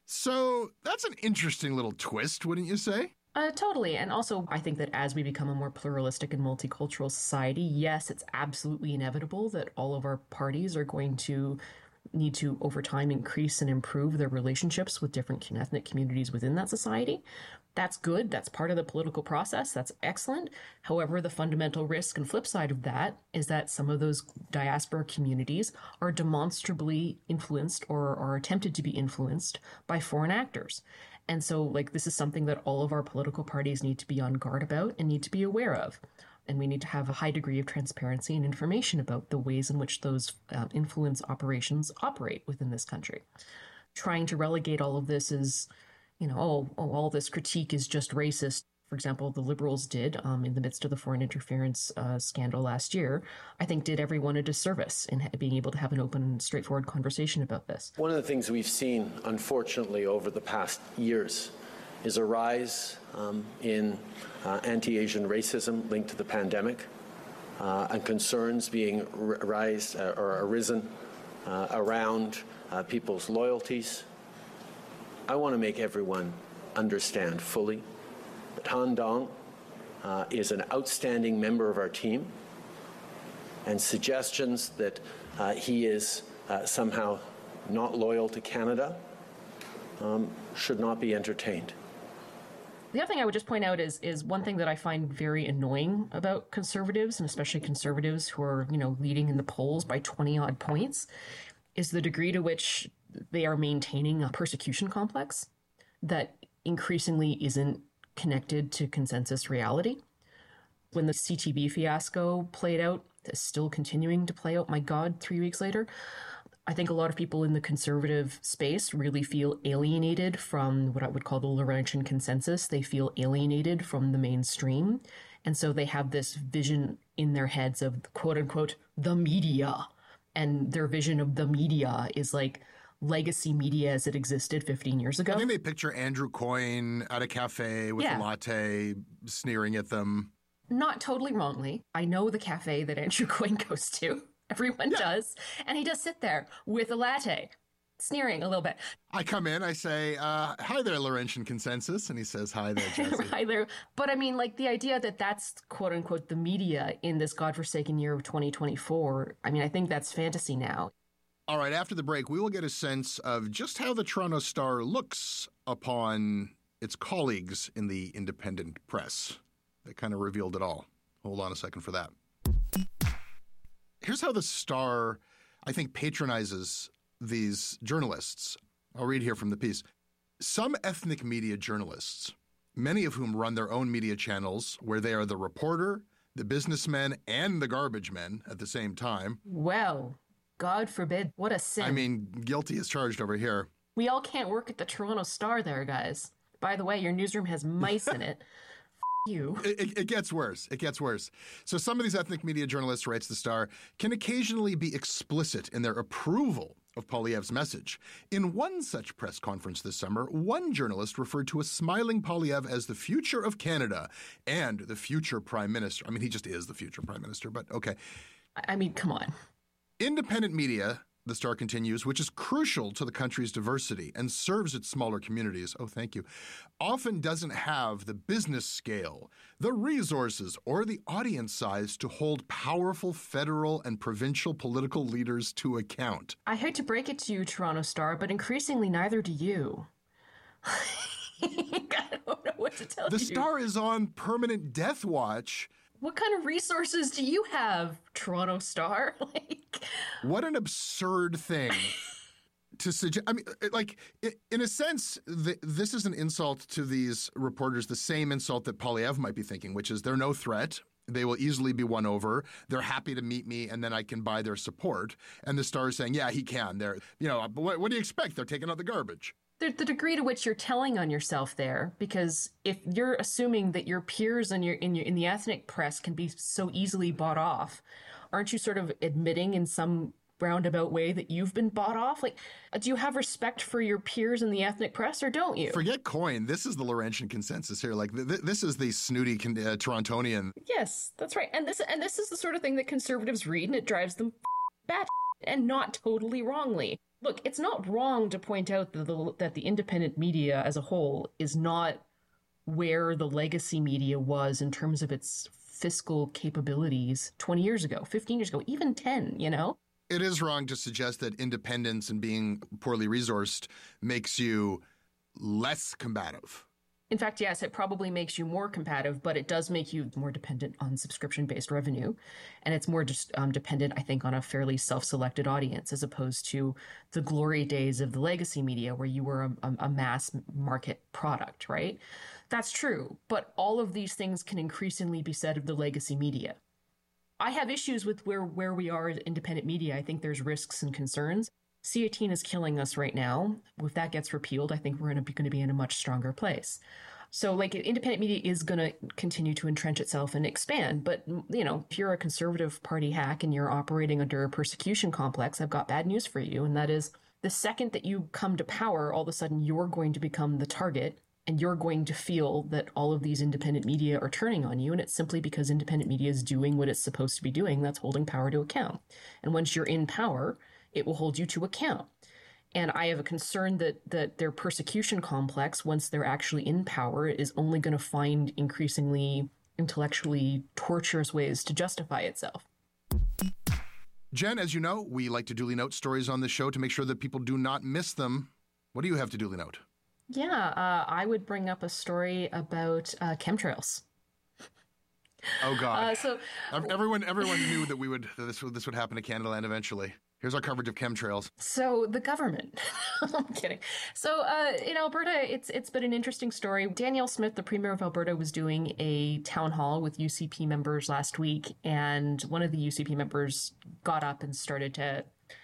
So that's an interesting little twist, wouldn't you say? Uh, totally. And also, I think that as we become a more pluralistic and multicultural society, yes, it's absolutely inevitable that all of our parties are going to need to, over time, increase and improve their relationships with different ethnic communities within that society. That's good. That's part of the political process. That's excellent. However, the fundamental risk and flip side of that is that some of those diaspora communities are demonstrably influenced or are attempted to be influenced by foreign actors. And so, like, this is something that all of our political parties need to be on guard about and need to be aware of. And we need to have a high degree of transparency and information about the ways in which those uh, influence operations operate within this country. Trying to relegate all of this as, you know, oh, oh all this critique is just racist. For example, the Liberals did um, in the midst of the foreign interference uh, scandal last year, I think did everyone a disservice in ha- being able to have an open and straightforward conversation about this. One of the things we've seen, unfortunately, over the past years is a rise um, in uh, anti-Asian racism linked to the pandemic uh, and concerns being r- rise uh, or arisen uh, around uh, people's loyalties. I want to make everyone understand fully that Han Dong uh, is an outstanding member of our team, and suggestions that uh, he is uh, somehow not loyal to Canada um, should not be entertained. The other thing I would just point out is is one thing that I find very annoying about conservatives, and especially conservatives who are, you know, leading in the polls by twenty odd points, is the degree to which they are maintaining a persecution complex that increasingly isn't connected to consensus reality. When the C T B fiasco played out, is still continuing to play out, my God, three weeks later, I think a lot of people in the conservative space really feel alienated from what I would call the Laurentian consensus. They feel alienated from the mainstream. And so they have this vision in their heads of, quote unquote, the media. And their vision of the media is like legacy media as it existed fifteen years ago. I think they picture Andrew Coyne at a cafe with Yeah. a latte, sneering at them. Not totally wrongly. I know the cafe that Andrew Coyne goes to. Everyone yeah. does. And he does sit there with a latte, sneering a little bit. I come in, I say, uh, hi there, Laurentian consensus. And he says, hi there, Jesse. Hi there. But I mean, like, the idea that that's, quote unquote, the media in this godforsaken year of twenty twenty-four, I mean, I think that's fantasy now. All right, after the break, we will get a sense of just how the Toronto Star looks upon its colleagues in the independent press. They kind of revealed it all. Hold on a second for that. Here's how the Star, I think, patronizes these journalists. I'll read here from the piece. Some ethnic media journalists, many of whom run their own media channels where they are the reporter, the businessman, and the garbage men at the same time. Well, God forbid. What a sin. I mean, guilty as charged over here. We all can't work at the Toronto Star there, guys. By the way, your newsroom has mice in it. F you. It, it, it gets worse. It gets worse. So some of these ethnic media journalists, writes the Star, can occasionally be explicit in their approval of Poilievre's message. In one such press conference this summer, one journalist referred to a smiling Poilievre as the future of Canada and the future prime minister. I mean, he just is the future prime minister, but okay. I mean, come on. Independent media, the Star continues, which is crucial to the country's diversity and serves its smaller communities, oh, thank you, often doesn't have the business scale, the resources, or the audience size to hold powerful federal and provincial political leaders to account. I hate to break it to you, Toronto Star, but increasingly neither do you. I don't know what to tell The you. Star is on permanent death watch what kind of resources do you have, Toronto Star? Like, what an absurd thing to suggest. I mean, like, in a sense, the, this is an insult to these reporters, the same insult that Poilievre might be thinking, which is they're no threat. They will easily be won over. They're happy to meet me, and then I can buy their support. And the Star is saying, yeah, he can. They're, you know, what, what do you expect? They're taking out the garbage. The, the degree to which you're telling on yourself there, because if you're assuming that your peers in your in your in the ethnic press can be so easily bought off, aren't you sort of admitting in some roundabout way that you've been bought off? Like, do you have respect for your peers in the ethnic press, or don't you? Forget Coyne. This is the Laurentian consensus here. Like, th- this is the snooty uh, Torontonian. Yes, that's right. And this and this is the sort of thing that conservatives read, and it drives them bat, and not totally wrongly. Look, it's not wrong to point out that the, that the independent media as a whole is not where the legacy media was in terms of its fiscal capabilities twenty years ago, fifteen years ago, even ten, you know? It is wrong to suggest that independence and being poorly resourced makes you less combative. In fact, yes, it probably makes you more combative, but it does make you more dependent on subscription-based revenue. And it's more just um, dependent, I think, on a fairly self-selected audience, as opposed to the glory days of the legacy media where you were a, a mass market product, right? That's true. But all of these things can increasingly be said of the legacy media. I have issues with where, where we are as independent media. I think there's risks and concerns. C eighteen is killing us right now. If that gets repealed, I think we're going to be in a much stronger place. So, like, independent media is going to continue to entrench itself and expand. But, you know, if you're a conservative party hack and you're operating under a persecution complex, I've got bad news for you. And that is, the second that you come to power, all of a sudden you're going to become the target, and you're going to feel that all of these independent media are turning on you. And it's simply because independent media is doing what it's supposed to be doing. That's holding power to account. And once you're in power, it will hold you to account. And I have a concern that that their persecution complex, once they're actually in power, is only going to find increasingly intellectually torturous ways to justify itself. Jen, as you know, we like to duly note stories on the show to make sure that people do not miss them. What do you have to duly note? Yeah, uh, I would bring up a story about uh, chemtrails. Oh God! Uh, so everyone, everyone knew that we would that this would this would happen to Canadaland eventually. Here's our coverage of chemtrails. So the government, I'm kidding. So uh, in Alberta, it's it's been an interesting story. Danielle Smith, the Premier of Alberta, was doing a town hall with U C P members last week, and one of the U C P members got up and started to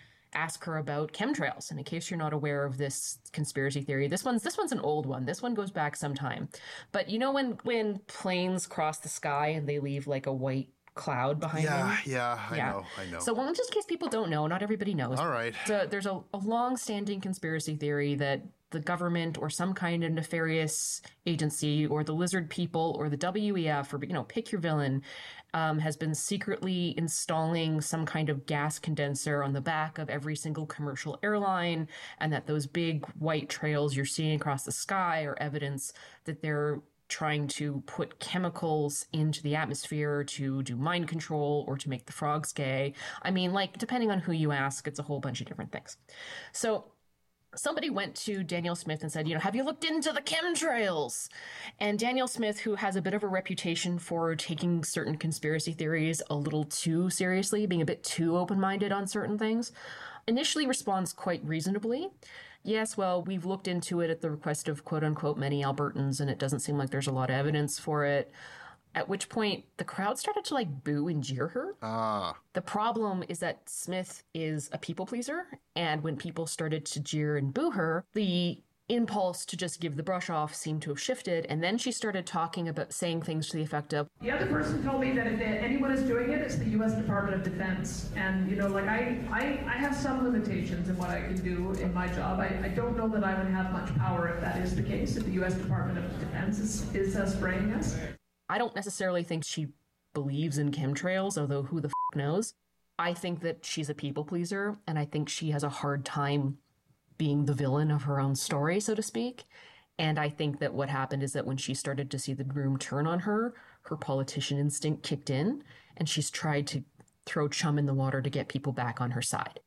ask her about chemtrails. And in case you're not aware of this conspiracy theory, this one's this one's an old one. This one goes back some time. But you know when when planes cross the sky and they leave like a white cloud behind yeah, them? Yeah, I yeah. know, I know. So well, just in case people don't know, not everybody knows. All right. So there's a, a long-standing conspiracy theory that the government or some kind of nefarious agency or the lizard people or the W E F or, you know, pick your villain, um, has been secretly installing some kind of gas condenser on the back of every single commercial airline, and that those big white trails you're seeing across the sky are evidence that they're trying to put chemicals into the atmosphere to do mind control or to make the frogs gay. I mean, like, depending on who you ask, it's a whole bunch of different things. So somebody went to Danielle Smith and said, you know, have you looked into the chemtrails? And Danielle Smith, who has a bit of a reputation for taking certain conspiracy theories a little too seriously, being a bit too open-minded on certain things, initially responds quite reasonably. Yes, well, we've looked into it at the request of quote-unquote many Albertans, and it doesn't seem like there's a lot of evidence for it. At which point, the crowd started to, like, boo and jeer her. Ah. The problem is that Smith is a people pleaser, and when people started to jeer and boo her, the impulse to just give the brush off seemed to have shifted, and then she started talking about saying things to the effect of, the other person told me that if anyone is doing it, it's the U S Department of Defense. And, you know, like, I, I, I have some limitations in what I can do in my job. I, I don't know that I would have much power if that is the case, if the U S Department of Defense is, is uh, spraying us. I don't necessarily think she believes in chemtrails, although who the f*** knows. I think that she's a people pleaser, and I think she has a hard time being the villain of her own story, so to speak. And I think that what happened is that when she started to see the room turn on her, her politician instinct kicked in, and she's tried to throw chum in the water to get people back on her side.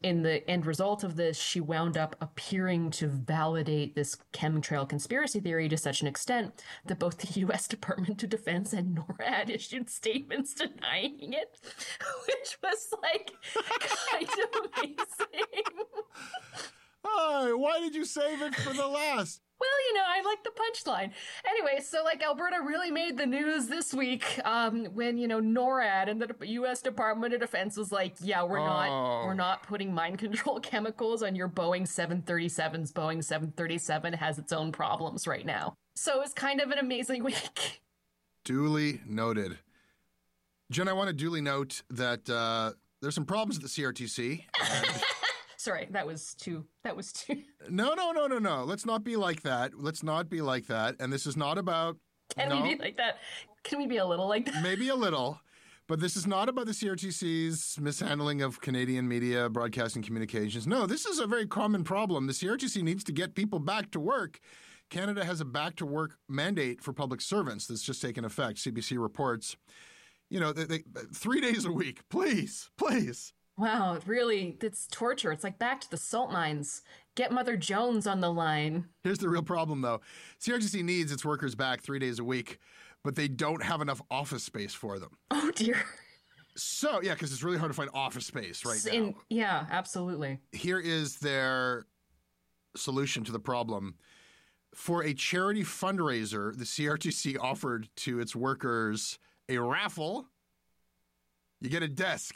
in the end result of this, she wound up appearing to validate this chemtrail conspiracy theory to such an extent that both the U S Department of Defense and NORAD issued statements denying it, which was like kind of amazing. Oh, why did you save it for the last? Well, you know, I like the punchline. Anyway, so like Alberta really made the news this week um, when, you know, NORAD and the U S Department of Defense was like, yeah, we're oh. not we're not putting mind control chemicals on your Boeing seven thirty-sevens. Boeing seven thirty-seven has its own problems right now. So it's kind of an amazing week. Duly noted. Jen, I want to duly note that uh, there's some problems at the C R T C. And... Sorry, that was too, that was too... No, no, no, no, no. Let's not be like that. Let's not be like that. And this is not about... Can no, we be like that? Can we be a little like that? Maybe a little. But this is not about the C R T C's mishandling of Canadian media, broadcasting communications. No, this is a very common problem. The C R T C needs to get people back to work. Canada has a back-to-work mandate for public servants that's just taken effect. C B C reports, you know, they, they, three days a week. Please, please. Wow, really, it's torture. It's like back to the salt mines. Get Mother Jones on the line. Here's the real problem, though. C R T C needs its workers back three days a week, but they don't have enough office space for them. Oh, dear. So, yeah, because it's really hard to find office space right now. In, yeah, absolutely. Here is their solution to the problem. For a charity fundraiser, the C R T C offered to its workers a raffle. You get a desk.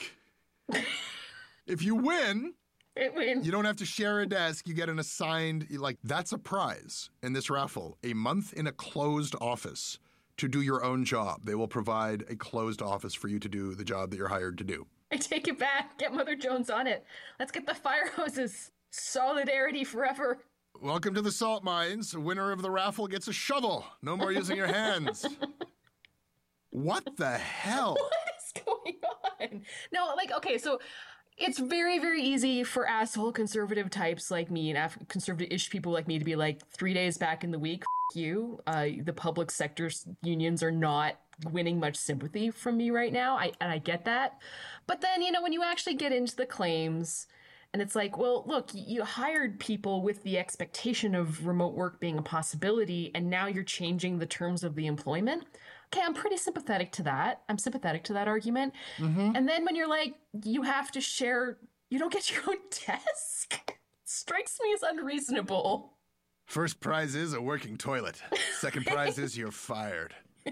If you win, it wins. You don't have to share a desk. You get an assigned, like, that's a prize in this raffle. A month in a closed office to do your own job. They will provide a closed office for you to do the job that you're hired to do. I take it back. Get Mother Jones on it. Let's get the fire hoses. Solidarity forever. Welcome to the salt mines. The winner of the raffle gets a shovel. No more using your hands. What the hell? What is going on? No, like, okay, so it's very, very easy for asshole conservative types like me and Af- conservative-ish people like me to be like, three days back in the week, f- you. Uh, the public sector unions are not winning much sympathy from me right now, I, and I get that. But then, you know, when you actually get into the claims... And it's like, well, look, you hired people with the expectation of remote work being a possibility, and now you're changing the terms of the employment. Okay, I'm pretty sympathetic to that. I'm sympathetic to that argument. Mm-hmm. And then when you're like, you have to share, you don't get your own desk, it strikes me as unreasonable. First prize is a working toilet. Second prize is you're fired.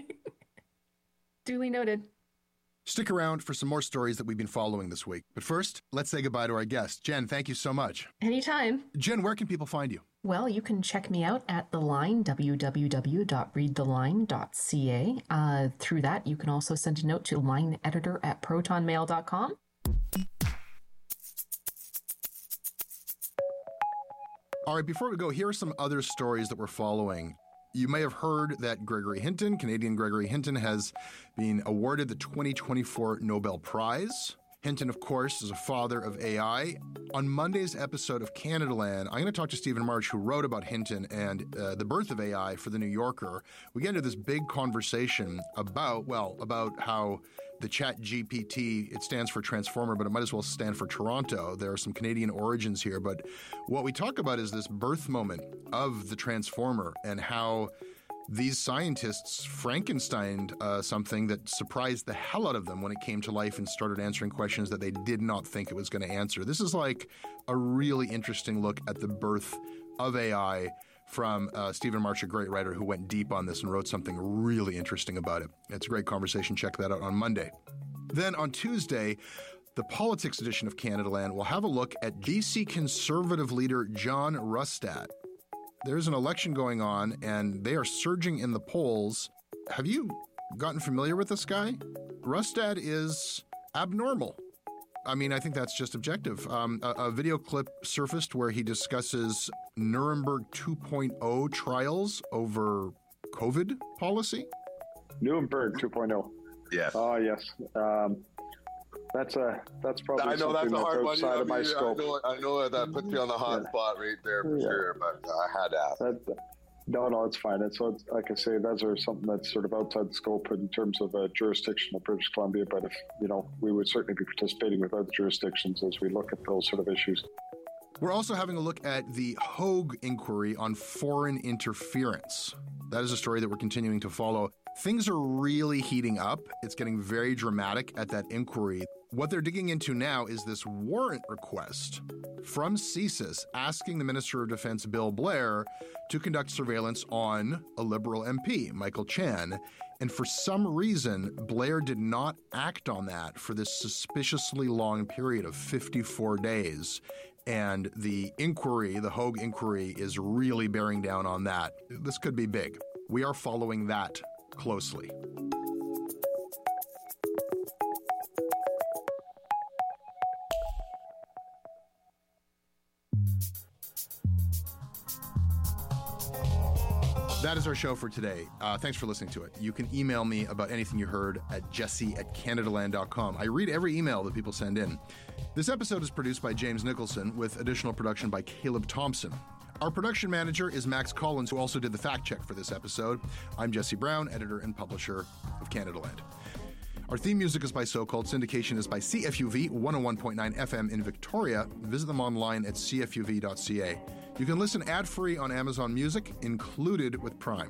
Duly noted. Stick around for some more stories that we've been following this week. But first, let's say goodbye to our guest. Jen, thank you so much. Anytime. Jen, where can people find you? Well, you can check me out at The Line, w w w dot read the line dot c a. Uh, through that, you can also send a note to line editor at proton mail dot com. All right, before we go, here are some other stories that we're following. You may have heard that Gregory Hinton, Canadian Gregory Hinton, has been awarded the twenty twenty-four Nobel Prize. Hinton, of course, is a father of A I. On Monday's episode of Canadaland, I'm going to talk to Stephen March, who wrote about Hinton and uh, the birth of A I for The New Yorker. We get into this big conversation about, well, about how the Chat G P T, it stands for Transformer, but it might as well stand for Toronto. There are some Canadian origins here, but what we talk about is this birth moment of the Transformer and how these scientists Frankensteined uh, something that surprised the hell out of them when it came to life and started answering questions that they did not think it was going to answer. This is like a really interesting look at the birth of A I from uh, Stephen March, a great writer who went deep on this and wrote something really interesting about it. It's a great conversation. Check that out on Monday. Then on Tuesday, the politics edition of Canadaland will have a look at B C Conservative leader John Rustad. There's an election going on, and they are surging in the polls. Have you gotten familiar with this guy? Rustad is abnormal. I mean, I think that's just objective. Um, a, a video clip surfaced where he discusses Nuremberg two point oh trials over COVID policy. Nuremberg two point oh. Yes. Oh, yes. Um, that's a that's probably I know that's a hard one. outside I, of my mean, scope. I know, I know that puts you on the hot yeah. spot right there for yeah. sure, but I had to ask. That, No, no, it's fine. It's, it's like I say, those are something that's sort of outside the scope in terms of a jurisdiction of British Columbia. But if, you know, we would certainly be participating with other jurisdictions as we look at those sort of issues. We're also having a look at the Hogue inquiry on foreign interference. That is a story that we're continuing to follow. Things are really heating up. It's getting very dramatic at that inquiry. What they're digging into now is this warrant request from C S I S asking the Minister of Defense, Bill Blair, to conduct surveillance on a Liberal M P, Michael Chan. And for some reason, Blair did not act on that for this suspiciously long period of fifty-four days. And the inquiry, the Hogue inquiry, is really bearing down on that. This could be big. We are following that closely. That is our show for today. Uh, thanks for listening to it. You can email me about anything you heard at jesse at canadaland dot com. I read every email that people send in. This episode is produced by James Nicholson with additional production by Caleb Thompson. Our production manager is Max Collins, who also did the fact check for this episode. I'm Jesse Brown, editor and publisher of Canadaland. Our theme music is by So Called. Syndication is by C F U V one oh one point nine F M in Victoria. Visit them online at c f u v dot c a. You can listen ad-free on Amazon Music, included with Prime.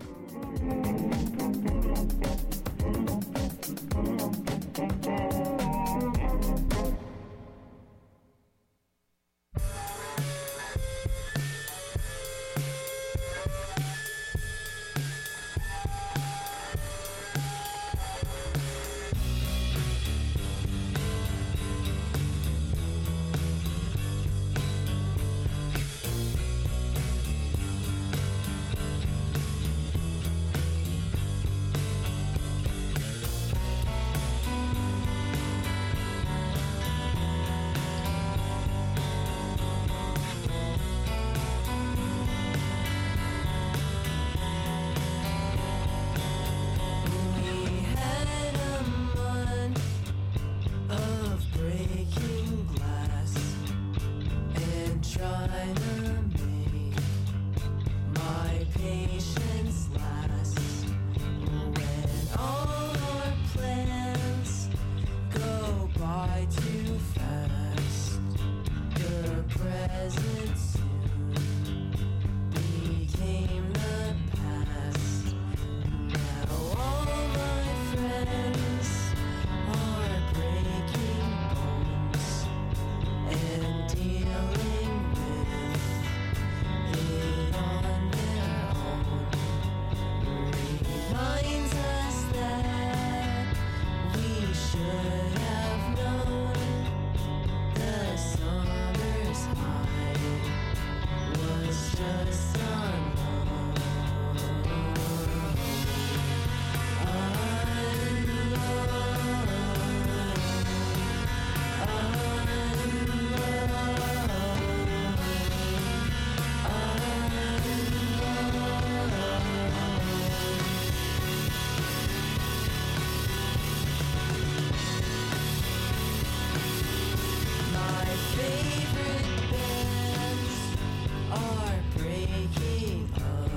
Favorite bands are breaking up.